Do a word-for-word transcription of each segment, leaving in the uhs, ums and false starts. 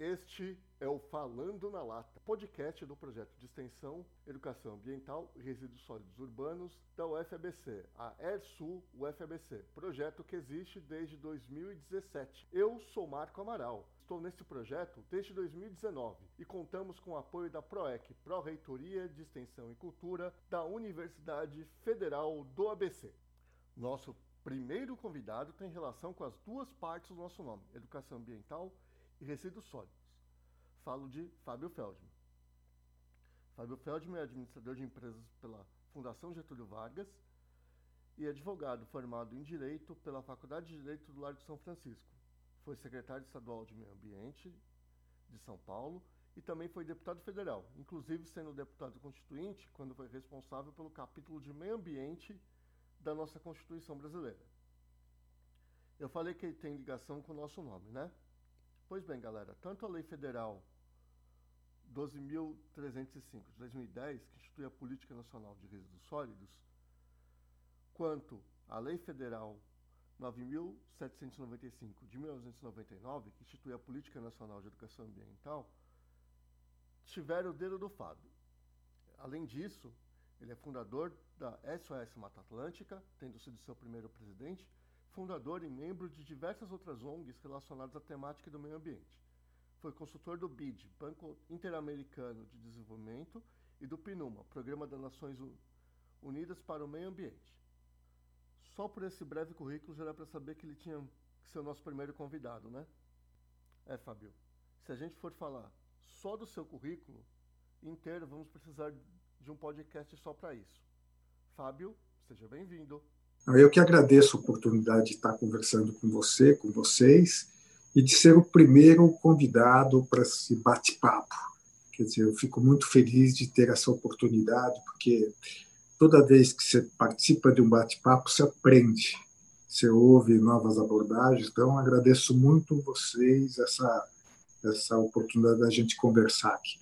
Este é o Falando na Lata, podcast do projeto de extensão, educação ambiental e resíduos sólidos urbanos da U F A B C, a ERSU U F A B C, projeto que existe desde dois mil e dezessete. Eu sou Marco Amaral, estou neste projeto desde dois mil e dezenove e contamos com o apoio da PROEC, Pró-Reitoria de Extensão e Cultura da Universidade Federal do A B C. Nosso primeiro convidado tem relação com as duas partes do nosso nome, educação ambiental e resíduos sólidos. Falo de Fábio Feldman. Fábio Feldman é administrador de empresas pela Fundação Getúlio Vargas e advogado formado em Direito pela Faculdade de Direito do Largo São Francisco. Foi secretário estadual de Meio Ambiente de São Paulo e também foi deputado federal, inclusive sendo deputado constituinte quando foi responsável pelo capítulo de Meio Ambiente da nossa Constituição brasileira. Eu falei que ele tem ligação com o nosso nome, né? Pois bem, galera, tanto a Lei Federal doze mil trezentos e cinco de dois mil e dez, que institui a Política Nacional de Resíduos Sólidos, quanto a Lei Federal nove mil setecentos e noventa e cinco de mil novecentos e noventa e nove, que institui a Política Nacional de Educação Ambiental, tiveram o dedo do Fábio. Além disso, ele é fundador da S O S Mata Atlântica, tendo sido seu primeiro presidente, fundador e membro de diversas outras O N Gs relacionadas à temática do meio ambiente. Foi consultor do B I D, Banco Interamericano de Desenvolvimento, e do PNUMA, Programa das Nações Unidas para o Meio Ambiente. Só por esse breve currículo já dá para saber que ele tinha que ser o nosso primeiro convidado, né? É, Fábio, se a gente for falar só do seu currículo inteiro, vamos precisar de um podcast só para isso. Fábio, seja bem-vindo. Eu que agradeço a oportunidade de estar conversando com você, com vocês, e de ser o primeiro convidado para esse bate-papo. Quer dizer, eu fico muito feliz de ter essa oportunidade, porque toda vez que você participa de um bate-papo, você aprende, você ouve novas abordagens. Então, agradeço muito vocês essa, essa oportunidade da gente conversar aqui.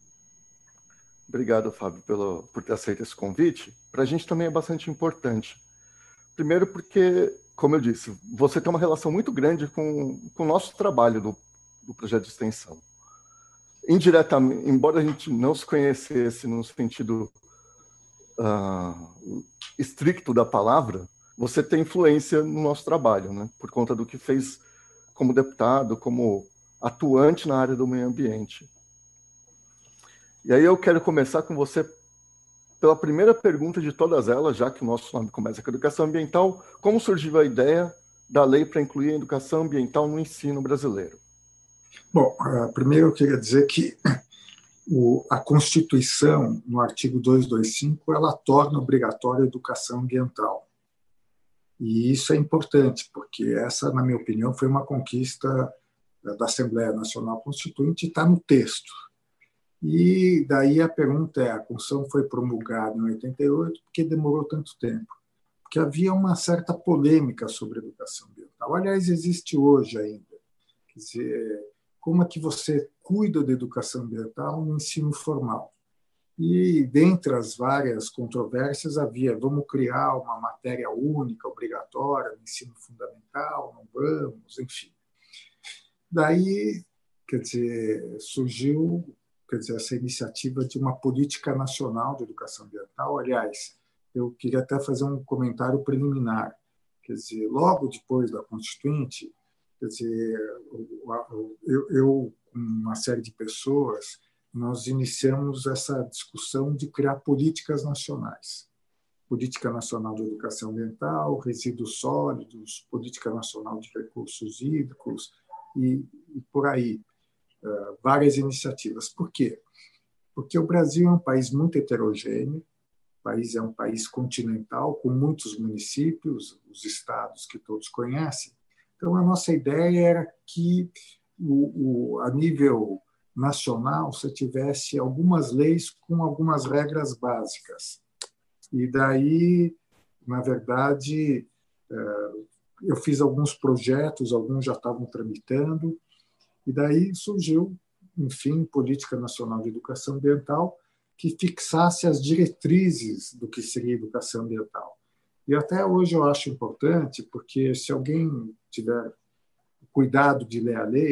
Obrigado, Fábio, pelo, por ter aceito esse convite. Para a gente também é bastante importante. Primeiro porque, como eu disse, você tem uma relação muito grande com, com o nosso trabalho do, do projeto de extensão. Indiretamente, embora a gente não se conhecesse no sentido uh, estricto da palavra, você tem influência no nosso trabalho, né? Por conta do que fez como deputado, como atuante na área do meio ambiente. E aí eu quero começar com você pela primeira pergunta de todas elas, já que o nosso nome começa com educação ambiental. Como surgiu a ideia da lei para incluir a educação ambiental no ensino brasileiro? Bom, primeiro eu queria dizer que o, a Constituição, no artigo duzentos e vinte e cinco, ela torna obrigatória a educação ambiental. E isso é importante, porque essa, na minha opinião, foi uma conquista da Assembleia Nacional Constituinte e está no texto. E daí a pergunta é, a Constituição foi promulgada em oitenta e oito, por que demorou tanto tempo? Porque havia uma certa polêmica sobre a educação ambiental. Aliás, existe hoje ainda. Quer dizer, como é que você cuida da educação ambiental no ensino formal? E, dentre as várias controvérsias, havia, vamos criar uma matéria única, obrigatória, no ensino fundamental, não vamos, enfim. Daí, quer dizer, surgiu... quer dizer, essa iniciativa de uma política nacional de educação ambiental. Aliás, eu queria até fazer um comentário preliminar. Quer dizer, logo depois da Constituinte, quer dizer, eu, eu com uma série de pessoas, nós iniciamos essa discussão de criar políticas nacionais. Política Nacional de Educação Ambiental, resíduos sólidos, Política Nacional de Recursos Hídricos e, e por aí. Uh, várias iniciativas. Por quê? Porque o Brasil é um país muito heterogêneo, o país é um país continental, com muitos municípios, os estados que todos conhecem. Então, a nossa ideia era que, o, o, a nível nacional, você tivesse algumas leis com algumas regras básicas. E daí, na verdade, uh, eu fiz alguns projetos, alguns já estavam tramitando. E daí surgiu, enfim, Política Nacional de Educação Ambiental, que fixasse as diretrizes do que seria educação ambiental. E até hoje eu acho importante, porque se alguém tiver cuidado de ler a lei,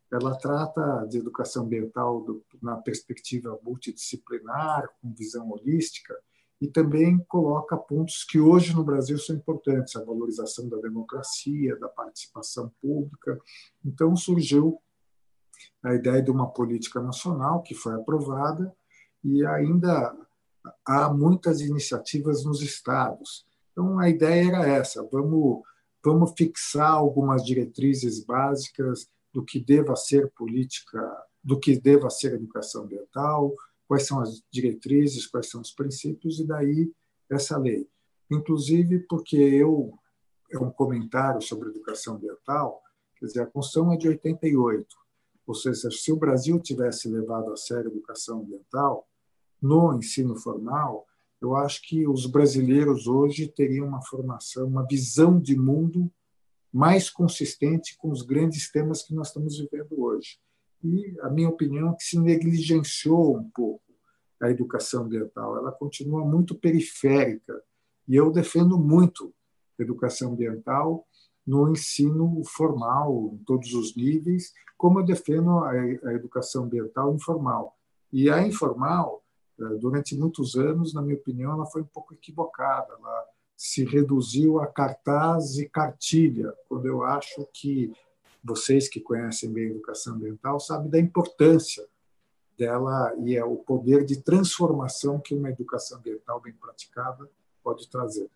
ela trata de educação ambiental do, na perspectiva multidisciplinar, com visão holística, e também coloca pontos que hoje no Brasil são importantes, a valorização da democracia, da participação pública. Então surgiu a ideia de uma política nacional que foi aprovada, e ainda há muitas iniciativas nos estados. Então a ideia era essa, vamos, vamos fixar algumas diretrizes básicas do que deva ser política, do que deva ser educação ambiental, quais são as diretrizes, quais são os princípios, e daí essa lei. Inclusive porque eu, é um comentário sobre educação ambiental, quer dizer, a Constituição é de oitenta e oito, ou seja, se o Brasil tivesse levado a sério a educação ambiental no ensino formal, eu acho que os brasileiros hoje teriam uma formação, uma visão de mundo mais consistente com os grandes temas que nós estamos vivendo hoje. E a minha opinião é que se negligenciou um pouco a educação ambiental. Ela continua muito periférica. E eu defendo muito a educação ambiental no ensino formal, em todos os níveis, como eu defendo a educação ambiental informal. E a informal, durante muitos anos, na minha opinião, ela foi um pouco equivocada. Ela se reduziu a cartaz e cartilha, quando eu acho que vocês que conhecem bem a educação ambiental sabem da importância dela e é o poder de transformação que uma educação ambiental bem praticada pode trazer.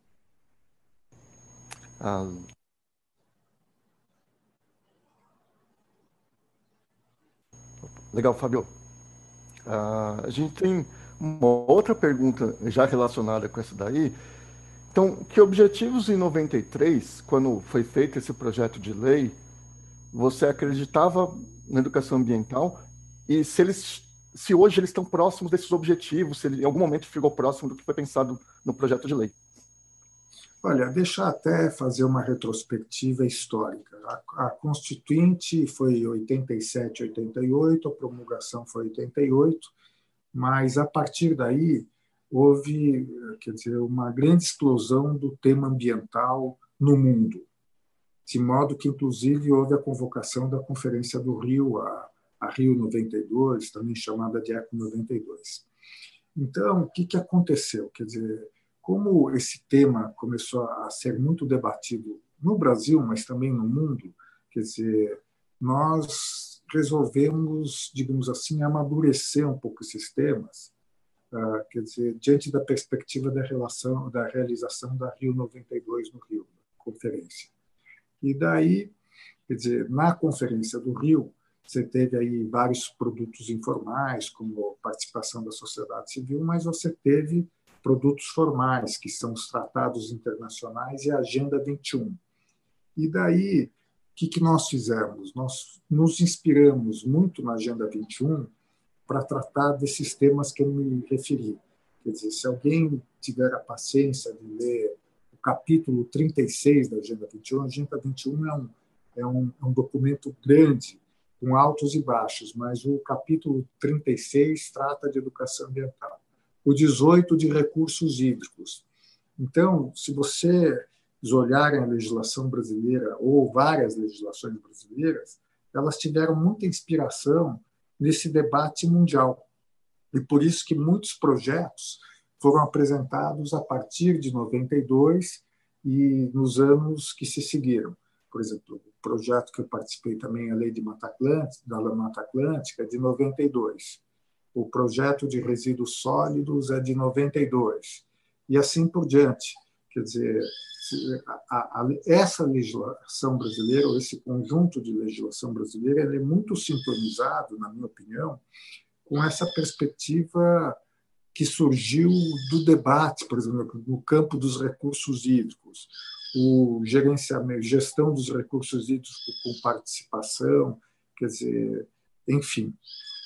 Ah. Legal, Fábio. Ah, a gente tem uma outra pergunta já relacionada com essa daí. Então, que objetivos em noventa e três, quando foi feito esse projeto de lei, você acreditava na educação ambiental e se eles, se hoje eles estão próximos desses objetivos, se ele em algum momento ficou próximo do que foi pensado no projeto de lei? Olha, deixa até fazer uma retrospectiva histórica. A, a Constituinte foi em oitenta e sete, oitenta e oito, a promulgação foi em oitenta e oito, mas a partir daí houve, quer dizer, uma grande explosão do tema ambiental no mundo, de modo que, inclusive, houve a convocação da Conferência do Rio, a, a Rio noventa e dois, também chamada de Eco noventa e dois. Então, o que, que aconteceu? Quer dizer, como esse tema começou a ser muito debatido no Brasil, mas também no mundo, quer dizer, nós resolvemos, digamos assim, amadurecer um pouco esses temas, quer dizer, diante da perspectiva da relação, da realização da Rio noventa e dois no Rio, conferência. E daí, quer dizer, na Conferência do Rio, você teve aí vários produtos informais, como participação da sociedade civil, mas você teve produtos formais, que são os tratados internacionais e a Agenda vinte e um. E daí, o que, que nós fizemos? Nós nos inspiramos muito na Agenda vinte e um para tratar desses temas que eu me referi. Quer dizer, se alguém tiver a paciência de ler o capítulo trinta e seis da Agenda vinte e um, a Agenda vinte e um é um, é um, é um documento grande, com altos e baixos, mas o capítulo trinta e seis trata de educação ambiental. O dezoito de recursos hídricos. Então, se vocês olharem a legislação brasileira, ou várias legislações brasileiras, elas tiveram muita inspiração nesse debate mundial. E por isso que muitos projetos foram apresentados a partir de noventa e dois e nos anos que se seguiram. Por exemplo, o projeto que eu participei também, a Lei de Mata Atlântica, da Mata Atlântica, é de noventa e dois. O projeto de resíduos sólidos é de noventa e dois. E assim por diante. Quer dizer, a, a, essa legislação brasileira, ou esse conjunto de legislação brasileira, ele é muito sintonizado, na minha opinião, com essa perspectiva que surgiu do debate, por exemplo, no campo dos recursos hídricos, o gerenciamento, gestão dos recursos hídricos com participação, quer dizer, enfim.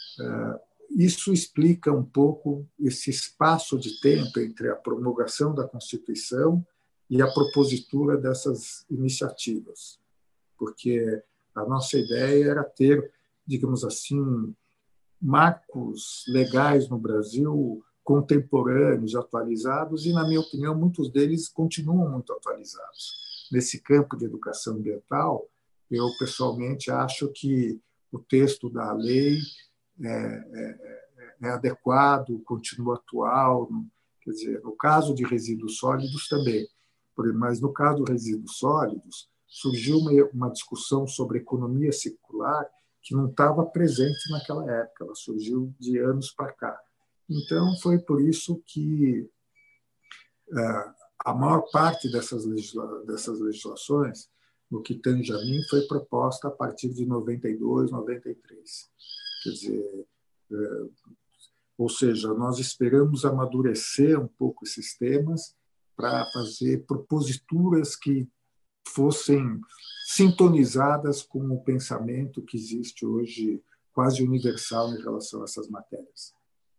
Isso explica um pouco esse espaço de tempo entre a promulgação da Constituição e a propositura dessas iniciativas, porque a nossa ideia era ter, digamos assim, marcos legais no Brasil contemporâneos, atualizados, e, na minha opinião, muitos deles continuam muito atualizados. Nesse campo de educação ambiental, eu, pessoalmente, acho que o texto da lei é, é, é adequado, continua atual. Quer dizer, no caso de resíduos sólidos também, mas no caso de resíduos sólidos, surgiu uma, uma discussão sobre economia circular que não estava presente naquela época, ela surgiu de anos para cá. Então, foi por isso que uh, a maior parte dessas, legisla dessas legislações, no que tange a mim, foi proposta a partir de noventa e dois, noventa e três. Quer dizer, uh, ou seja, nós esperamos amadurecer um pouco esses temas para fazer proposituras que fossem sintonizadas com o pensamento que existe hoje quase universal em relação a essas matérias.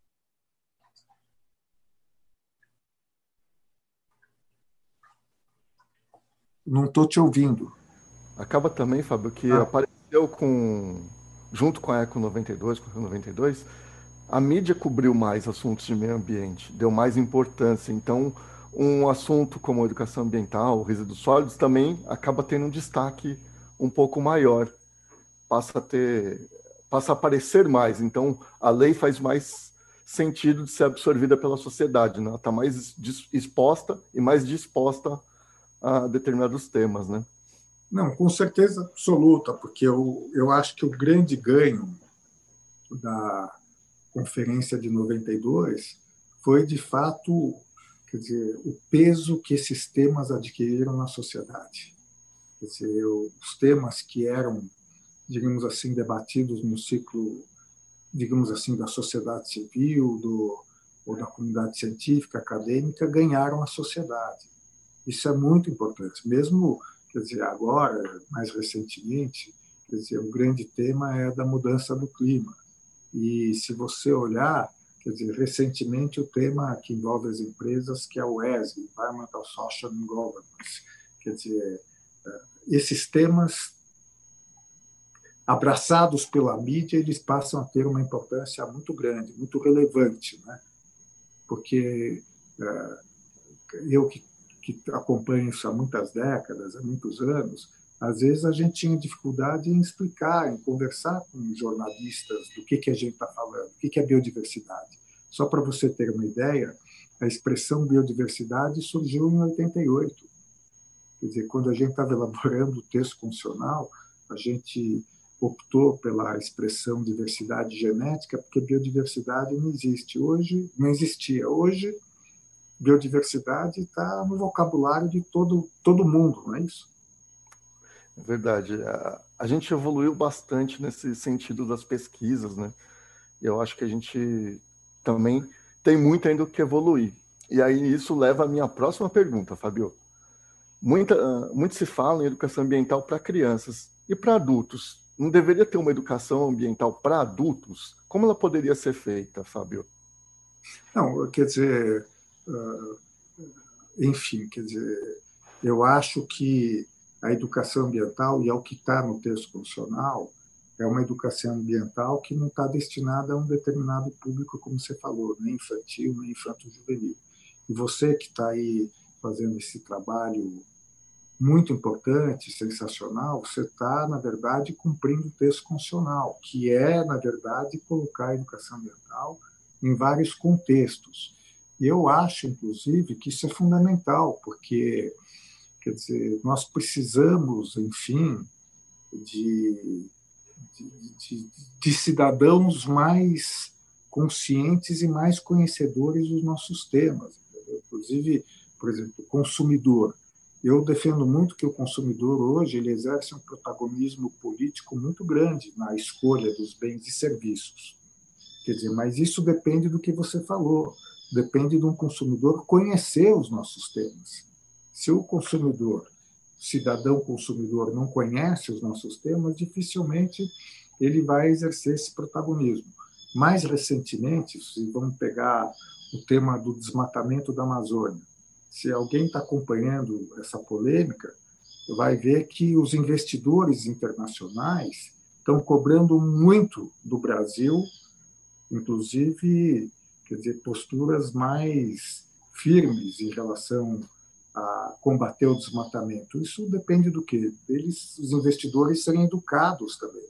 Não estou te ouvindo. Acaba também, Fábio, que ah. apareceu com, junto com a Eco noventa e dois, com a noventa e dois, a mídia cobriu mais assuntos de meio ambiente, deu mais importância. Então, um assunto como a educação ambiental, resíduos sólidos, também acaba tendo um destaque um pouco maior, passa a ter, passa a aparecer mais. Então, a lei faz mais sentido de ser absorvida pela sociedade, né? Ela está mais exposta e mais disposta a determinados temas, né? Não, com certeza absoluta, porque eu, eu acho que o grande ganho da Conferência de noventa e dois foi, de fato, quer dizer, o peso que esses temas adquiriram na sociedade. Quer dizer, os temas que eram, digamos assim, debatidos no ciclo, digamos assim, da sociedade civil, do, ou da comunidade científica, acadêmica, ganharam a sociedade. Isso é muito importante. Mesmo, quer dizer, agora, mais recentemente, quer dizer, o grande tema é da mudança do clima. E se você olhar, quer dizer, recentemente o tema que envolve as empresas, que é o E S G, Environmental, Social and Governance, quer dizer, esses temas abraçados pela mídia, eles passam a ter uma importância muito grande, muito relevante, né? Porque eu que, que acompanho isso há muitas décadas, há muitos anos, às vezes a gente tinha dificuldade em explicar, em conversar com jornalistas do que, que a gente está falando, o que, que é biodiversidade. Só para você ter uma ideia, a expressão biodiversidade surgiu em oitenta e oito. Quer dizer, quando a gente estava elaborando o texto constitucional, a gente optou pela expressão diversidade genética, porque biodiversidade não existe. Hoje, não existia. Hoje, biodiversidade está no vocabulário de todo, todo mundo, não é isso? É verdade. A, a gente evoluiu bastante nesse sentido das pesquisas, né? E eu acho que a gente também tem muito ainda o que evoluir. E aí isso leva à minha próxima pergunta, Fábio. Muita, muito se fala em educação ambiental para crianças e para adultos. Não deveria ter uma educação ambiental para adultos? Como ela poderia ser feita, Fábio? Não, quer dizer, enfim, quer dizer, eu acho que a educação ambiental, e é o que está no texto constitucional, é uma educação ambiental que não está destinada a um determinado público, como você falou, nem infantil, nem infanto-juvenil. E você que está aí fazendo esse trabalho muito importante, sensacional, você está, na verdade, cumprindo o texto constitucional, que é, na verdade, colocar a educação ambiental em vários contextos. E eu acho, inclusive, que isso é fundamental, porque, quer dizer, nós precisamos, enfim, de, de, de, de cidadãos mais conscientes e mais conhecedores dos nossos temas. Entendeu? Inclusive, por exemplo, consumidor. Eu defendo muito que o consumidor hoje ele exerce um protagonismo político muito grande na escolha dos bens e serviços. Quer dizer, mas isso depende do que você falou, depende de um consumidor conhecer os nossos temas. Se o consumidor, cidadão consumidor, não conhece os nossos temas, dificilmente ele vai exercer esse protagonismo. Mais recentemente, se vamos pegar o tema do desmatamento da Amazônia, se alguém está acompanhando essa polêmica, vai ver que os investidores internacionais estão cobrando muito do Brasil, inclusive, quer dizer, posturas mais firmes em relação a combater o desmatamento. Isso depende do quê? Eles, os investidores serem educados também.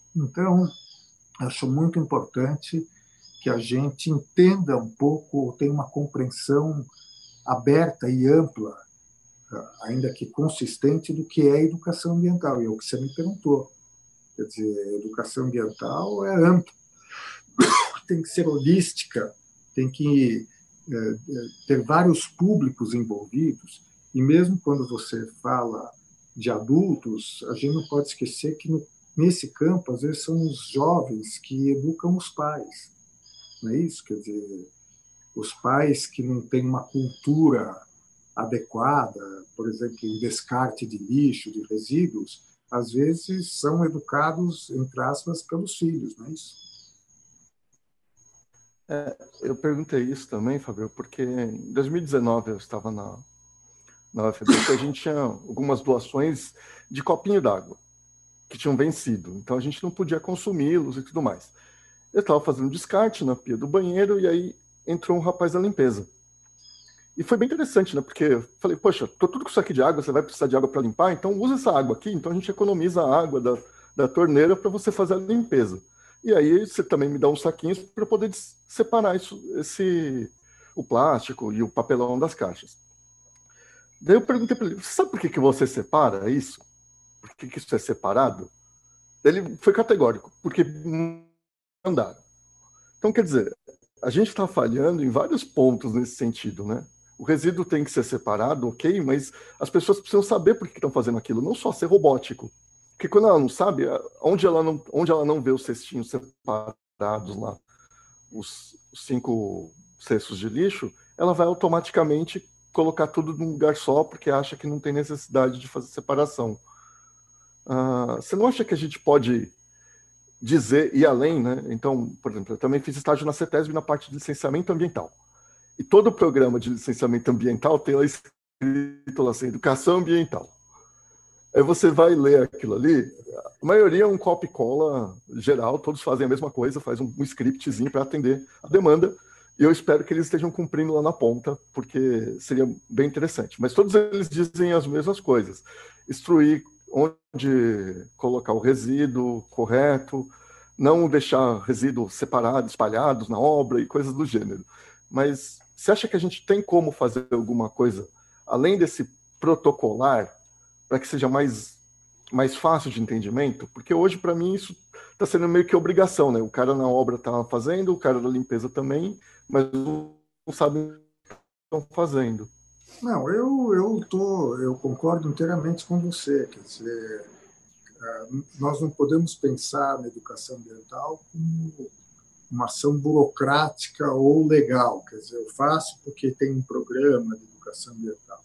Então, acho muito importante que a gente entenda um pouco, tenha uma compreensão aberta e ampla, ainda que consistente, do que é educação ambiental. E é o que você me perguntou. Quer dizer, educação ambiental é ampla, tem que ser holística, tem que é, ter vários públicos envolvidos. E mesmo quando você fala de adultos, a gente não pode esquecer que no, nesse campo, às vezes, são os jovens que educam os pais. Não é isso? Quer dizer, os pais que não têm uma cultura adequada, por exemplo, em descarte de lixo, de resíduos, às vezes são educados, entre aspas, pelos filhos, não é isso? É, eu perguntei isso também, Fabio, porque em dois mil e dezenove eu estava na, na U F B C, a gente tinha algumas doações de copinho d'água que tinham vencido, então a gente não podia consumi-los e tudo mais. Eu estava fazendo descarte na pia do banheiro e aí entrou um rapaz da limpeza. E foi bem interessante, né? Porque eu falei, poxa, tô tudo com isso aqui de água, você vai precisar de água para limpar, então usa essa água aqui, então a gente economiza a água da, da torneira para você fazer a limpeza. E aí você também me dá uns saquinhos para poder separar isso, esse, o plástico e o papelão das caixas. Daí eu perguntei para ele, sabe por que, que você separa isso? Por que, que isso é separado? Ele foi categórico, porque mandaram. Então, quer dizer, a gente está falhando em vários pontos nesse sentido, né? O resíduo tem que ser separado, ok, mas as pessoas precisam saber por que estão fazendo aquilo, não só ser robótico. Porque quando ela não sabe, onde ela não, onde ela não vê os cestinhos separados lá, os, os cinco cestos de lixo, ela vai automaticamente colocar tudo num lugar só, porque acha que não tem necessidade de fazer separação. Uh, você não acha que a gente pode dizer, e além, né? Então, por exemplo, eu também fiz estágio na CETESB na parte de licenciamento ambiental. E todo o programa de licenciamento ambiental tem lá escrito lá assim, educação ambiental. Aí você vai ler aquilo ali, a maioria é um copy e cola geral, todos fazem a mesma coisa, faz um, um scriptzinho para atender a demanda, e eu espero que eles estejam cumprindo lá na ponta, porque seria bem interessante. Mas todos eles dizem as mesmas coisas. Instruir onde colocar o resíduo correto, não deixar resíduos separados, espalhados na obra e coisas do gênero. Mas você acha que a gente tem como fazer alguma coisa, além desse protocolar, para que seja mais, mais fácil de entendimento? Porque hoje, para mim, isso está sendo meio que obrigação, né? O cara na obra está fazendo, o cara da limpeza também, mas não sabe o que estão fazendo. Não, eu, eu, tô, eu concordo inteiramente com você. Quer dizer, nós não podemos pensar na educação ambiental como uma ação burocrática ou legal. Quer dizer, eu faço porque tem um programa de educação ambiental.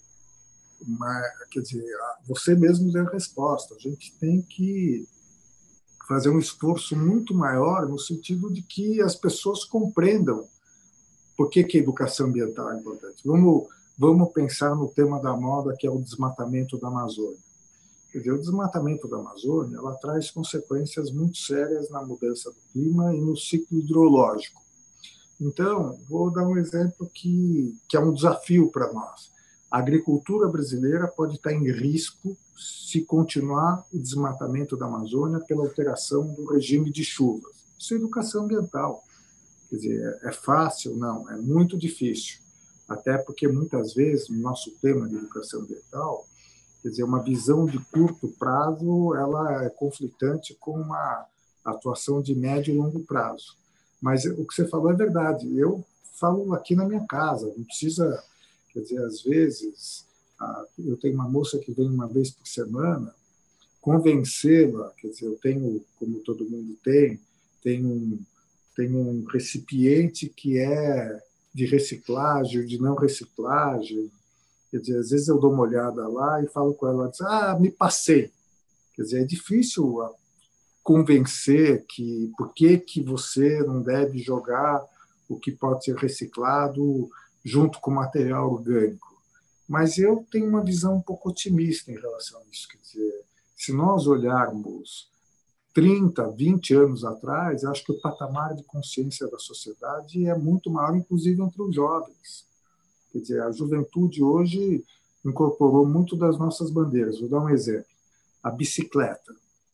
Mas, quer dizer, você mesmo deu a resposta. A gente tem que fazer um esforço muito maior no sentido de que as pessoas compreendam por que, que a educação ambiental é importante. Vamos, vamos pensar no tema da moda, que é o desmatamento da Amazônia. Quer dizer, o desmatamento da Amazônia ela traz consequências muito sérias na mudança do clima e no ciclo hidrológico. Então, vou dar um exemplo que, que é um desafio para nós. A agricultura brasileira pode estar em risco se continuar o desmatamento da Amazônia pela alteração do regime de chuvas. Isso é educação ambiental. Quer dizer, é fácil? Não, é muito difícil. Até porque, muitas vezes, no nosso tema de educação ambiental, quer dizer, uma visão de curto prazo ela é conflitante com uma atuação de médio e longo prazo. Mas o que você falou é verdade. Eu falo aqui na minha casa, não precisa... Quer dizer, às vezes, eu tenho uma moça que vem uma vez por semana, convencê-la, quer dizer, eu tenho, como todo mundo tem, tem um, tem um recipiente que é de reciclagem, de não reciclagem. Quer dizer, às vezes eu dou uma olhada lá e falo com ela, ela diz, ah, me passei. Quer dizer, é difícil convencer que por que, que você não deve jogar o que pode ser reciclado junto com material orgânico. Mas eu tenho uma visão um pouco otimista em relação a isso. Quer dizer, se nós olharmos trinta, vinte anos atrás, acho que o patamar de consciência da sociedade é muito maior, inclusive entre os jovens. Quer dizer, a juventude hoje incorporou muito das nossas bandeiras. Vou dar um exemplo. A bicicleta.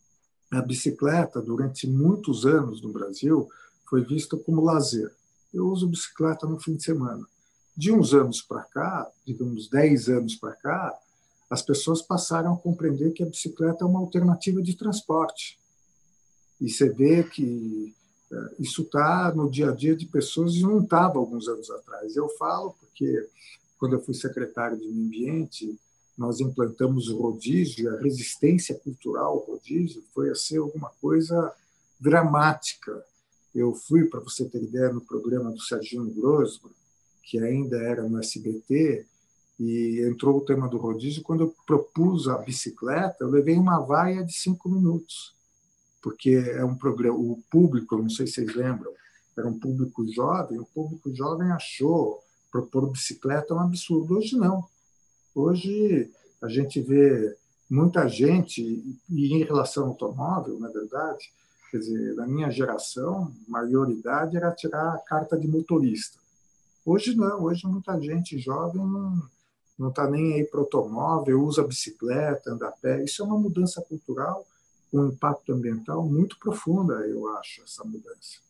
a bicicleta, durante muitos anos no Brasil, foi vista como lazer. Eu uso bicicleta no fim de semana. De uns anos para cá, digamos dez anos para cá, as pessoas passaram a compreender que a bicicleta é uma alternativa de transporte. E você vê que isso está no dia a dia de pessoas e não estava alguns anos atrás. Eu falo porque, quando eu fui secretário de Meio Ambiente, nós implantamos o rodízio, a resistência cultural ao rodízio foi a ser alguma coisa dramática. Eu fui, para você ter ideia, no programa do Serginho Grosman, que ainda era no S B T, e entrou o tema do rodízio. Quando eu propus a bicicleta, eu levei uma vaia de cinco minutos, porque é um programa, o público, não sei se vocês lembram, era um público jovem, o público jovem achou propor bicicleta um absurdo. Hoje não. Hoje a gente vê muita gente, e em relação ao automóvel, na verdade, quer dizer, na minha geração, a maioridade era tirar a carta de motorista. Hoje não, hoje muita gente jovem não não está nem aí para o automóvel, usa bicicleta, anda a pé. Isso é uma mudança cultural com um impacto ambiental muito profunda, eu acho, essa mudança.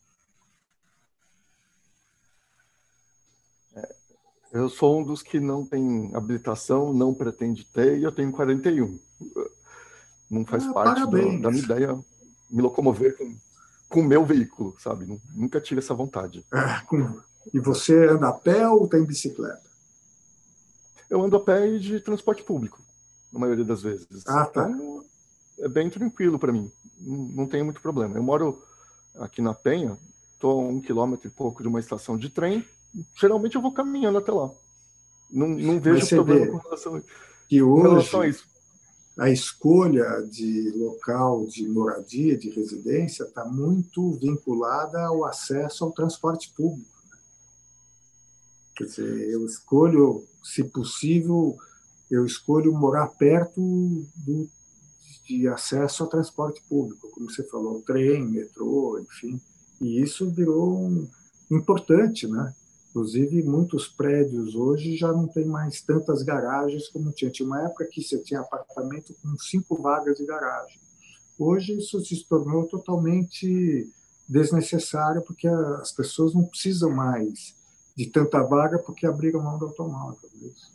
Eu sou um dos que não tem habilitação, não pretende ter, e eu tenho quarenta e um. Não faz Ah, parte do, da minha ideia me locomover com com o meu veículo, sabe? Nunca tive essa vontade. Ah, com... E você anda a pé ou tem bicicleta? Eu ando a pé e de transporte público, na maioria das vezes. Ah, tá. Então, é bem tranquilo para mim. Não, não tenho muito problema. Eu moro aqui na Penha, estou a um quilômetro e pouco de uma estação de trem. Geralmente eu vou caminhando até lá. Não, não vejo problema com relação, que hoje, com relação a isso. A escolha de local de moradia, de residência, está muito vinculada ao acesso ao transporte público. Quer dizer, eu escolho, se possível, eu escolho morar perto do, de acesso ao transporte público, como você falou, trem, metrô, enfim. E isso virou um, importante, né? Inclusive, muitos prédios hoje já não tem mais tantas garagens como tinha. Tinha uma época que você tinha apartamento com cinco vagas de garagem. Hoje isso se tornou totalmente desnecessário, porque as pessoas não precisam mais de tanta vaga porque abriram mão do automóvel.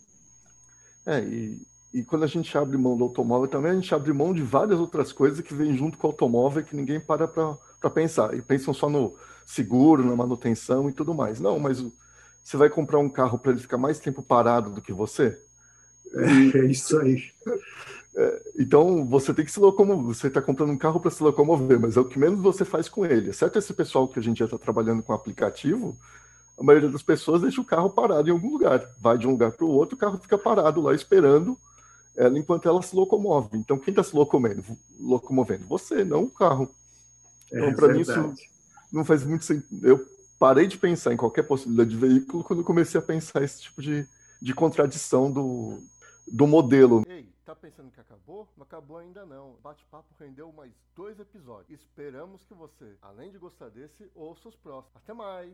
É, e, e quando a gente abre mão do automóvel também, a gente abre mão de várias outras coisas que vêm junto com o automóvel que ninguém para para pensar. E pensam só no seguro, na manutenção e tudo mais. Não, mas você vai comprar um carro para ele ficar mais tempo parado do que você? E, é isso aí. É, então, você tem que se locomover. Você está comprando um carro para se locomover, mas é o que menos você faz com ele. Exceto esse pessoal que a gente já está trabalhando com aplicativo, a maioria das pessoas deixa o carro parado em algum lugar. Vai de um lugar para o outro, o carro fica parado lá esperando ela enquanto ela se locomove. Então, quem está se locomovendo? locomovendo? Você, não o carro. Então, é para mim, isso não faz muito sentido. Eu parei de pensar em qualquer possibilidade de veículo quando comecei a pensar esse tipo de, de contradição do, do modelo. Ei, tá pensando que acabou? Não acabou ainda não. O bate-papo rendeu mais dois episódios. Esperamos que você, além de gostar desse, ouça os próximos. Até mais!